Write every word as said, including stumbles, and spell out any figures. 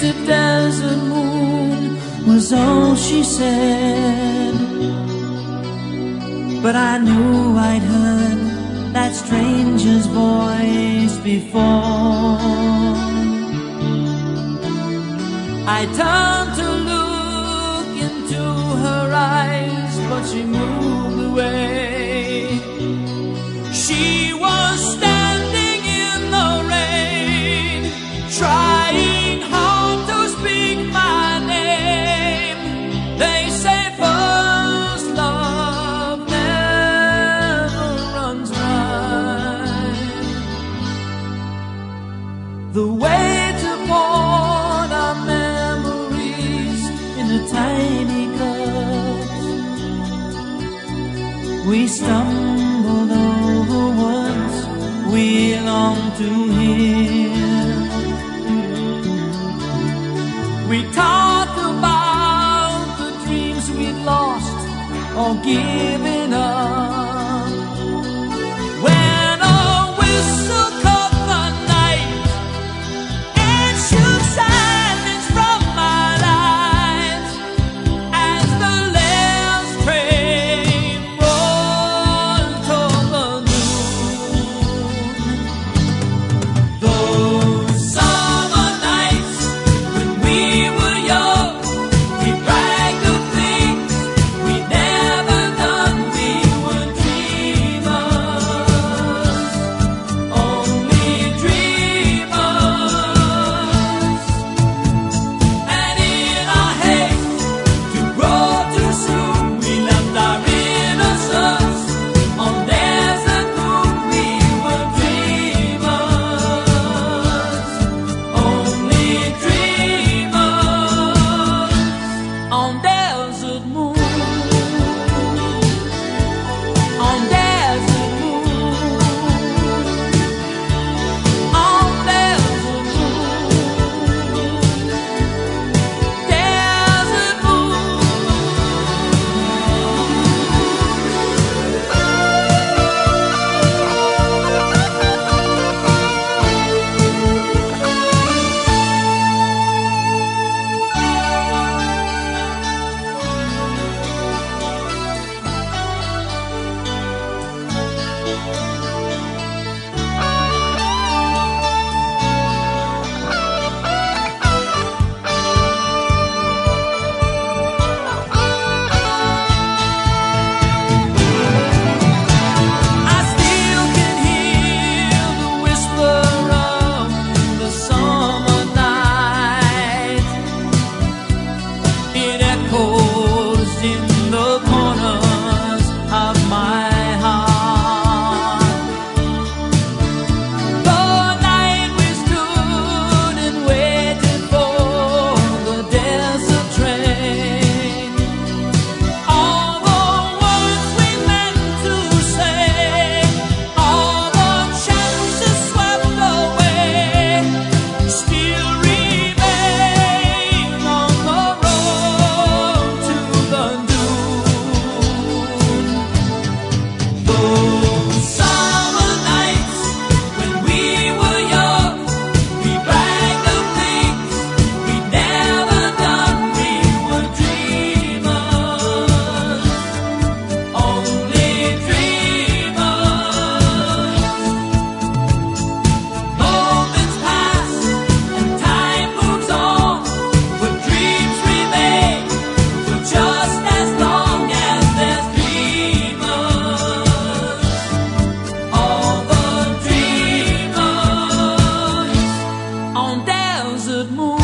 painted desert moon was all she said. But I knew I'd heard that stranger's voice before. I turned to look into her eyes, but she moved away. She was standing in the rain, trying hard to speak my name. They say first love never runs dry. The way to pour our memories in a tiny cups. We stumbled over words we long to hear. We talked about the dreams we'd lost or given up. When a whistle cut the night and shook silence from my life, as the last train rolled toward the noon. Those summer nights when we were young, we bragged of things we'd never done. We were dreamers, only dreamers. And in our haste to grow too soon, we left our innocence on desert moon. We were dreamers, only dreamers on desert moon. On desert moon, on desert moon, desert moon. I still can hear the whisper of the summer night. It echoes in the corners of my heart. The night we stood and waited for the desert train. All the words we meant to say, all the chances swept away, still remain on the road to the noon. Those summer nights when we were young, we bragged of things we'd never done. We were dreamers, only dreamers. Moments pass and time moves on, but dreams remain for just as long as there's dreamers. All the dreamers on desert moon.